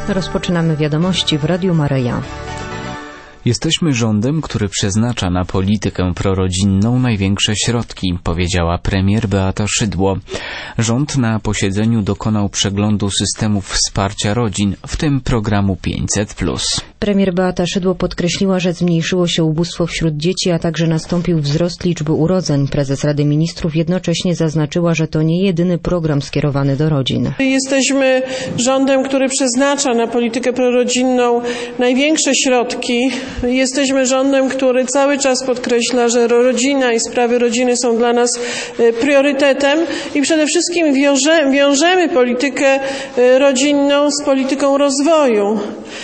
Rozpoczynamy wiadomości w Radiu Maryja. Jesteśmy rządem, który przeznacza na politykę prorodzinną największe środki, powiedziała premier Beata Szydło. Rząd na posiedzeniu dokonał przeglądu systemów wsparcia rodzin, w tym programu 500+. Premier Beata Szydło podkreśliła, że zmniejszyło się ubóstwo wśród dzieci, a także nastąpił wzrost liczby urodzeń. Prezes Rady Ministrów jednocześnie zaznaczyła, że to nie jedyny program skierowany do rodzin. Jesteśmy rządem, który przeznacza na politykę prorodzinną największe środki. Jesteśmy rządem, który cały czas podkreśla, że rodzina i sprawy rodziny są dla nas priorytetem i przede wszystkim wiążemy politykę rodzinną z polityką rozwoju.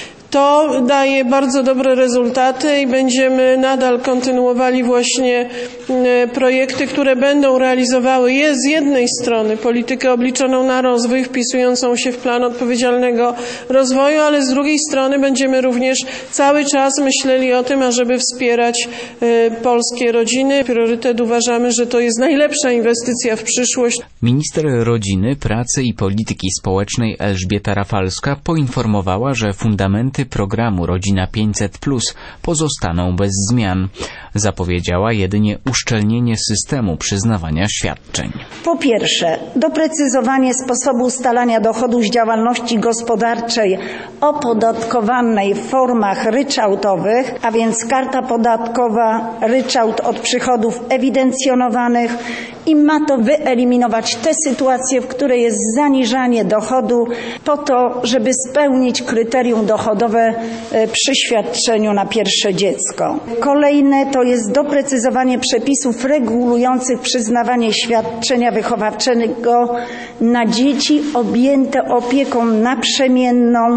To daje bardzo dobre rezultaty i będziemy nadal kontynuowali właśnie projekty, które będą realizowały z jednej strony politykę obliczoną na rozwój, wpisującą się w plan odpowiedzialnego rozwoju, ale z drugiej strony będziemy również cały czas myśleli o tym, ażeby wspierać polskie rodziny. Priorytet uważamy, że to jest najlepsza inwestycja w przyszłość. Minister Rodziny, Pracy i Polityki Społecznej Elżbieta Rafalska poinformowała, że fundamenty programu Rodzina 500+ pozostaną bez zmian. Zapowiedziała jedynie uszczelnienie systemu przyznawania świadczeń. Po pierwsze, doprecyzowanie sposobu ustalania dochodu z działalności gospodarczej opodatkowanej w formach ryczałtowych, a więc karta podatkowa, ryczałt od przychodów ewidencjonowanych i ma to wyeliminować te sytuacje, w której jest zaniżanie dochodu po to, żeby spełnić kryterium dochodowe przy świadczeniu na pierwsze dziecko. Kolejne to jest doprecyzowanie przepisów regulujących przyznawanie świadczenia wychowawczego na dzieci objęte opieką naprzemienną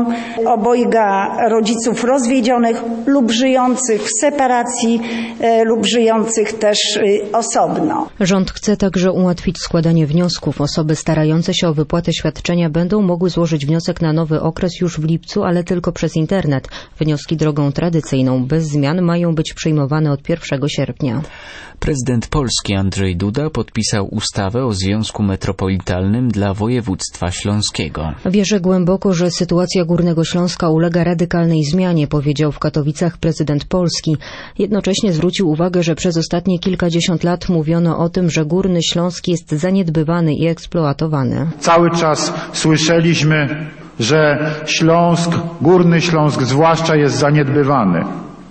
obojga rodziców rozwiedzionych lub żyjących w separacji lub żyjących też osobno. Rząd chce także ułatwić składanie wniosków. Osoby starające się o wypłatę świadczenia będą mogły złożyć wniosek na nowy okres już w lipcu, ale tylko przez internet. Wnioski drogą tradycyjną bez zmian mają być przyjmowane od 1 sierpnia. Prezydent Polski Andrzej Duda podpisał ustawę o Związku Metropolitalnym dla województwa śląskiego. Wierzę głęboko, że sytuacja Górnego Śląska ulega radykalnej zmianie, powiedział w Katowicach prezydent Polski. Jednocześnie zwrócił uwagę, że przez ostatnie kilkadziesiąt lat mówiono o tym, że Górny Śląsk jest zaniedbywany i eksploatowany. Cały czas słyszeliśmy, że Śląsk, Górny Śląsk zwłaszcza jest zaniedbywany,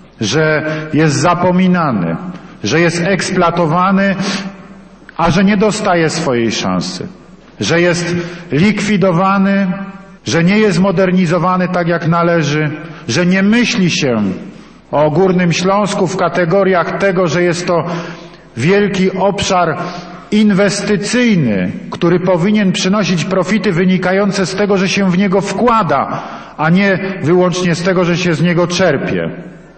że jest zapominany, że jest eksploatowany, a że nie dostaje swojej szansy, że jest likwidowany, że nie jest modernizowany tak jak należy, że nie myśli się o Górnym Śląsku w kategoriach tego, że jest to wielki obszar inwestycyjny, który powinien przynosić profity wynikające z tego, że się w niego wkłada, a nie wyłącznie z tego, że się z niego czerpie.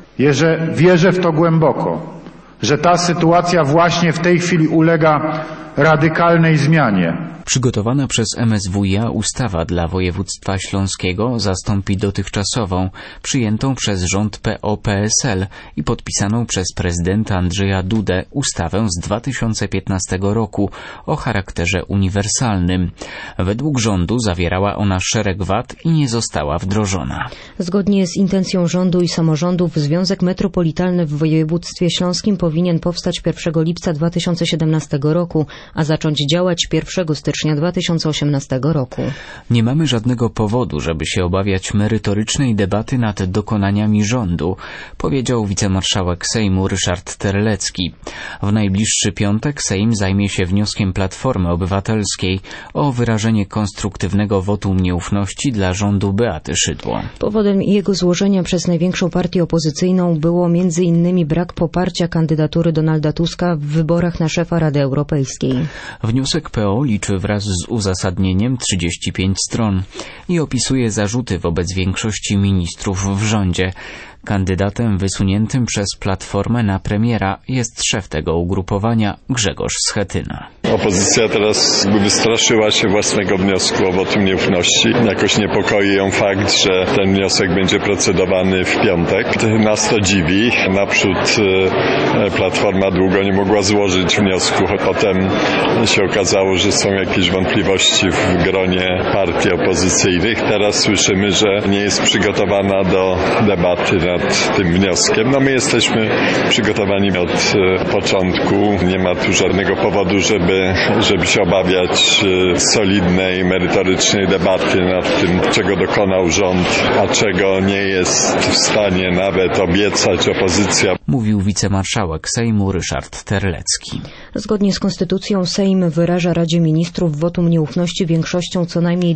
Wierzę w to głęboko, że ta sytuacja właśnie w tej chwili ulega radykalnej zmianie. Przygotowana przez MSWiA ustawa dla województwa śląskiego zastąpi dotychczasową, przyjętą przez rząd PO-PSL i podpisaną przez prezydenta Andrzeja Dudę ustawę z 2015 roku o charakterze uniwersalnym. Według rządu zawierała ona szereg wad i nie została wdrożona. Zgodnie z intencją rządu i samorządów Związek Metropolitalny w województwie śląskim powinien powstać 1 lipca 2017 roku, a zacząć działać 1 stycznia 2018 roku. Nie mamy żadnego powodu, żeby się obawiać merytorycznej debaty nad dokonaniami rządu, powiedział wicemarszałek Sejmu Ryszard Terlecki. W najbliższy piątek Sejm zajmie się wnioskiem Platformy Obywatelskiej o wyrażenie konstruktywnego wotum nieufności dla rządu Beaty Szydło. Powodem jego złożenia przez największą partię opozycyjną było m.in. brak poparcia kandydatury Donalda Tuska w wyborach na szefa Rady Europejskiej. Wniosek PO liczy wraz z uzasadnieniem 35 stron i opisuje zarzuty wobec większości ministrów w rządzie. Kandydatem wysuniętym przez Platformę na premiera jest szef tego ugrupowania Grzegorz Schetyna. Opozycja teraz wystraszyła się własnego wniosku o wotum nieufności. Jakoś niepokoi ją fakt, że ten wniosek będzie procedowany w piątek. Nas to dziwi. Naprzód Platforma długo nie mogła złożyć wniosku. Potem się okazało, że są jakieś wątpliwości w gronie partii opozycyjnych. Teraz słyszymy, że nie jest przygotowana do debaty nad tym wnioskiem. My jesteśmy przygotowani od początku. Nie ma tu żadnego powodu, żeby się obawiać solidnej, merytorycznej debaty nad tym, czego dokonał rząd, a czego nie jest w stanie nawet obiecać opozycja. Mówił wicemarszałek Sejmu Ryszard Terlecki. Zgodnie z konstytucją Sejm wyraża Radzie Ministrów wotum nieufności większością co najmniej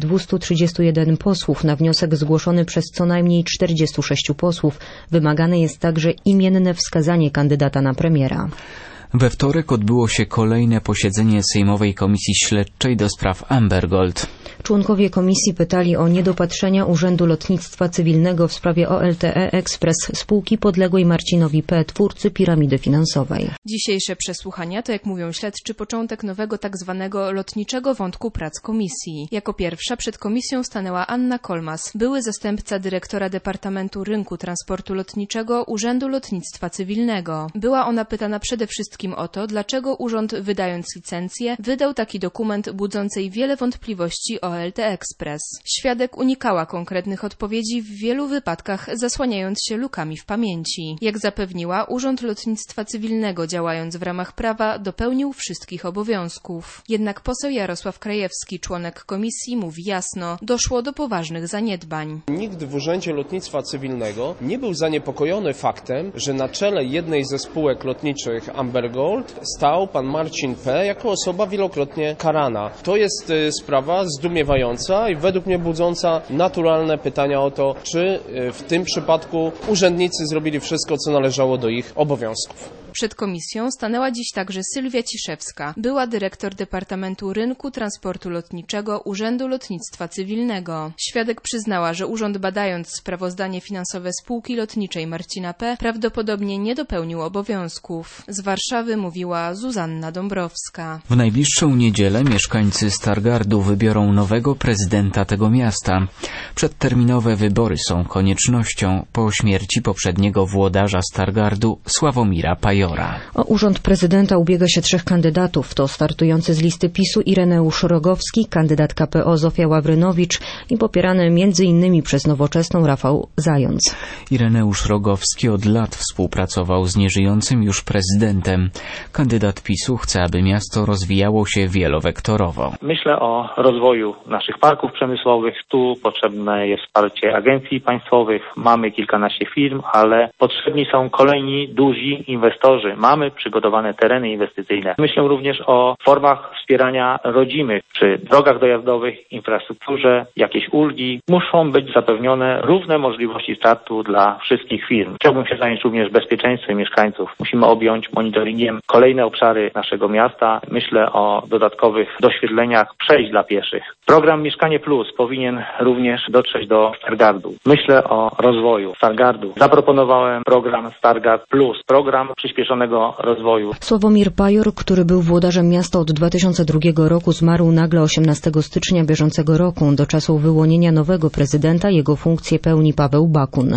231 posłów na wniosek zgłoszony przez co najmniej 46 posłów. Wymagane jest także imienne wskazanie kandydata na premiera. We wtorek odbyło się kolejne posiedzenie Sejmowej Komisji Śledczej do spraw Amber Gold. Członkowie komisji pytali o niedopatrzenia Urzędu Lotnictwa Cywilnego w sprawie OLTE Express, spółki podległej Marcinowi P., twórcy piramidy finansowej. Dzisiejsze przesłuchania to, jak mówią śledczy, początek nowego tzw. lotniczego wątku prac komisji. Jako pierwsza przed komisją stanęła Anna Kolmas, były zastępca dyrektora Departamentu Rynku Transportu Lotniczego Urzędu Lotnictwa Cywilnego. Była ona pytana przede wszystkim o to, dlaczego urząd, wydając licencję, wydał taki dokument budzącej wiele wątpliwości OLTE Express. Świadek unikała konkretnych odpowiedzi, w wielu wypadkach zasłaniając się lukami w pamięci. Jak zapewniła, Urząd Lotnictwa Cywilnego, działając w ramach prawa, dopełnił wszystkich obowiązków. Jednak poseł Jarosław Krajewski, członek komisji, mówi jasno, doszło do poważnych zaniedbań. Nikt w Urzędzie Lotnictwa Cywilnego nie był zaniepokojony faktem, że na czele jednej ze spółek lotniczych Amber Gold stał pan Marcin P. jako osoba wielokrotnie karana. To jest sprawa zdumiewająca i według mnie budząca naturalne pytania o to, czy w tym przypadku urzędnicy zrobili wszystko, co należało do ich obowiązków. Przed komisją stanęła dziś także Sylwia Ciszewska, była dyrektor Departamentu Rynku Transportu Lotniczego Urzędu Lotnictwa Cywilnego. Świadek przyznała, że urząd, badając sprawozdanie finansowe spółki lotniczej Marcina P., prawdopodobnie nie dopełnił obowiązków. Z Warszawy mówiła Zuzanna Dąbrowska. W najbliższą niedzielę mieszkańcy Stargardu wybiorą nowego prezydenta tego miasta. Przedterminowe wybory są koniecznością po śmierci poprzedniego włodarza Stargardu Sławomira Pajora. O urząd prezydenta ubiega się 3 kandydatów. To startujący z listy PiS-u Ireneusz Rogowski, kandydat KPO Zofia Ławrynowicz i popierany m.in. przez Nowoczesną Rafał Zając. Ireneusz Rogowski od lat współpracował z nieżyjącym już prezydentem. Kandydat PiS-u chce, aby miasto rozwijało się wielowektorowo. Myślę o rozwoju naszych parków przemysłowych. Tu potrzebne jest wsparcie agencji państwowych. Mamy kilkanaście firm, ale potrzebni są kolejni duzi inwestorzy. Mamy przygotowane tereny inwestycyjne. Myślę również o formach wspierania rodzimych przy drogach dojazdowych, infrastrukturze, jakieś ulgi. Muszą być zapewnione równe możliwości startu dla wszystkich firm. Chciałbym się zająć również bezpieczeństwem mieszkańców. Musimy objąć monitoringiem kolejne obszary naszego miasta. Myślę o dodatkowych doświetleniach przejść dla pieszych. Program Mieszkanie Plus powinien również dotrzeć do Stargardu. Myślę o rozwoju Stargardu. Zaproponowałem program Stargard Plus, program przyspieszonego rozwoju. Sławomir Pajor, który był włodarzem miasta od 2002 roku, zmarł nagle 18 stycznia bieżącego roku. Do czasu wyłonienia nowego prezydenta jego funkcję pełni Paweł Bakun.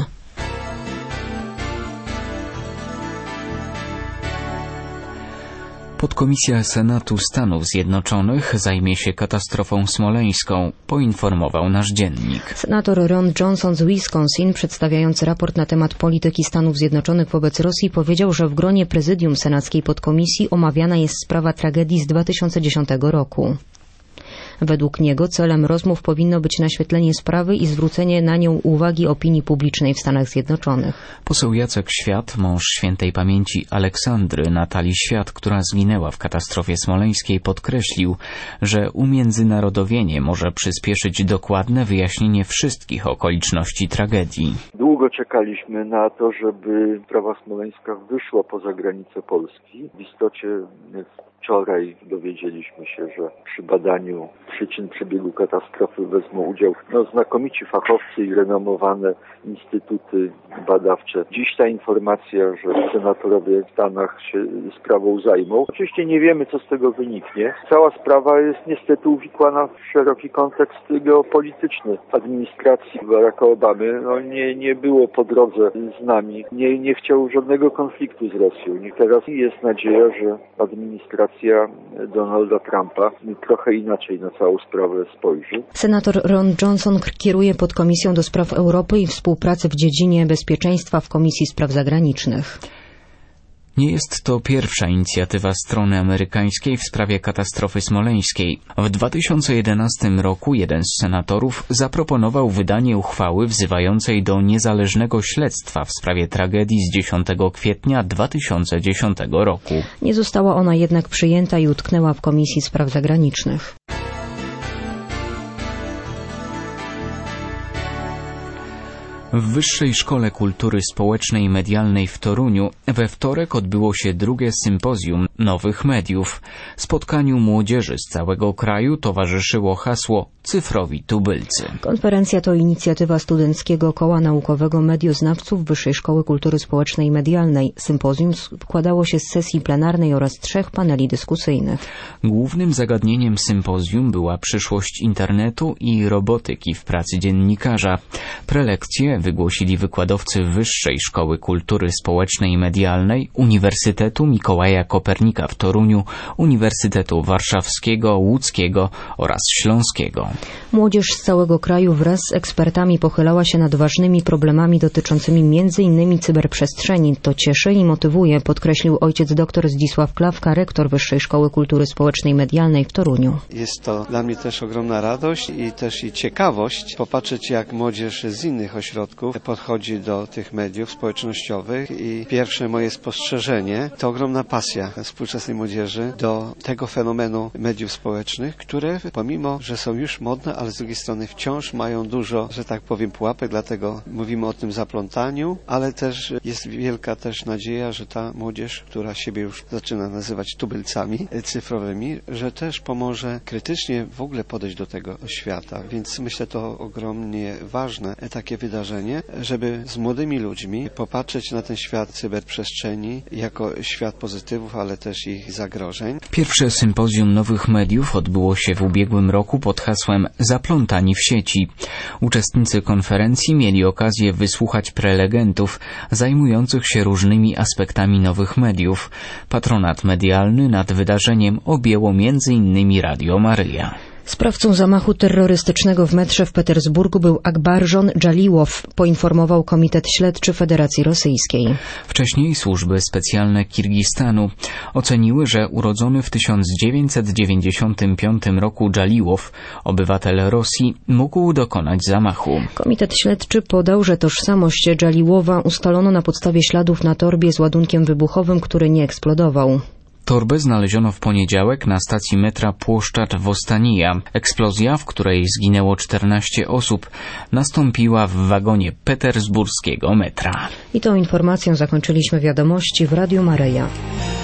Podkomisja Senatu Stanów Zjednoczonych zajmie się katastrofą smoleńską, poinformował nasz dziennik. Senator Ron Johnson z Wisconsin, przedstawiający raport na temat polityki Stanów Zjednoczonych wobec Rosji, powiedział, że w gronie prezydium senackiej podkomisji omawiana jest sprawa tragedii z 2010 roku. Według niego celem rozmów powinno być naświetlenie sprawy i zwrócenie na nią uwagi opinii publicznej w Stanach Zjednoczonych. Poseł Jacek Świat, mąż świętej pamięci Aleksandry Natalii Świat, która zginęła w katastrofie smoleńskiej, podkreślił, że umiędzynarodowienie może przyspieszyć dokładne wyjaśnienie wszystkich okoliczności tragedii. Długo czekaliśmy na to, żeby sprawa smoleńska wyszła poza granice Polski. W istocie Wczoraj dowiedzieliśmy się, że przy badaniu przyczyn przebiegu katastrofy wezmą udział znakomici fachowcy i renomowane instytuty badawcze. Dziś ta informacja, że senatorowie w Stanach się sprawą zajmą. Oczywiście nie wiemy, co z tego wyniknie. Cała sprawa jest niestety uwikłana w szeroki kontekst geopolityczny. Administracji Baracka Obamy nie było po drodze z nami. Nie chciał żadnego konfliktu z Rosją. I teraz jest nadzieja, że administracja Donalda Trumpa trochę inaczej na całą sprawę spojrzy. Senator Ron Johnson kieruje podkomisją do spraw Europy i współpracy w dziedzinie bezpieczeństwa w Komisji Spraw Zagranicznych. Nie jest to pierwsza inicjatywa strony amerykańskiej w sprawie katastrofy smoleńskiej. W 2011 roku jeden z senatorów zaproponował wydanie uchwały wzywającej do niezależnego śledztwa w sprawie tragedii z 10 kwietnia 2010 roku. Nie została ona jednak przyjęta i utknęła w Komisji Spraw Zagranicznych. W Wyższej Szkole Kultury Społecznej i Medialnej w Toruniu we wtorek odbyło się drugie sympozjum nowych mediów. Spotkaniu młodzieży z całego kraju towarzyszyło hasło Cyfrowi tubylcy. Konferencja to inicjatywa Studenckiego Koła Naukowego Medioznawców Wyższej Szkoły Kultury Społecznej i Medialnej. Sympozjum składało się z sesji plenarnej oraz 3 paneli dyskusyjnych. Głównym zagadnieniem sympozjum była przyszłość internetu i robotyki w pracy dziennikarza. Prelekcje wygłosili wykładowcy Wyższej Szkoły Kultury Społecznej i Medialnej, Uniwersytetu Mikołaja Kopernika w Toruniu, Uniwersytetu Warszawskiego, Łódzkiego oraz Śląskiego. Młodzież z całego kraju wraz z ekspertami pochylała się nad ważnymi problemami dotyczącymi m.in. cyberprzestrzeni. To cieszy i motywuje, podkreślił ojciec dr Zdzisław Klawka, rektor Wyższej Szkoły Kultury Społecznej i Medialnej w Toruniu. Jest to dla mnie też ogromna radość i też ciekawość popatrzeć, jak młodzież z innych ośrodków podchodzi do tych mediów społecznościowych i pierwsze moje spostrzeżenie to ogromna pasja współczesnej młodzieży do tego fenomenu mediów społecznych, które pomimo, że są już modne, ale z drugiej strony wciąż mają dużo, że tak powiem, pułapek, dlatego mówimy o tym zaplątaniu, ale też jest wielka też nadzieja, że ta młodzież, która siebie już zaczyna nazywać tubylcami cyfrowymi, że też pomoże krytycznie w ogóle podejść do tego świata, więc myślę, to ogromnie ważne takie wydarzenie, żeby z młodymi ludźmi popatrzeć na ten świat cyberprzestrzeni jako świat pozytywów, ale też ich zagrożeń. Pierwsze sympozjum nowych mediów odbyło się w ubiegłym roku pod hasłem Zaplątani w sieci. Uczestnicy konferencji mieli okazję wysłuchać prelegentów zajmujących się różnymi aspektami nowych mediów. Patronat medialny nad wydarzeniem objęło m.in. Radio Maryja. Sprawcą zamachu terrorystycznego w metrze w Petersburgu był Akbarżon Dżaliłow, poinformował Komitet Śledczy Federacji Rosyjskiej. Wcześniej służby specjalne Kirgistanu oceniły, że urodzony w 1995 roku Dżaliłow, obywatel Rosji, mógł dokonać zamachu. Komitet Śledczy podał, że tożsamość Dżaliłowa ustalono na podstawie śladów na torbie z ładunkiem wybuchowym, który nie eksplodował. Torbę znaleziono w poniedziałek na stacji metra Płoszczad-Wostanija. Eksplozja, w której zginęło 14 osób, nastąpiła w wagonie petersburskiego metra. I tą informacją zakończyliśmy wiadomości w Radiu Maryja.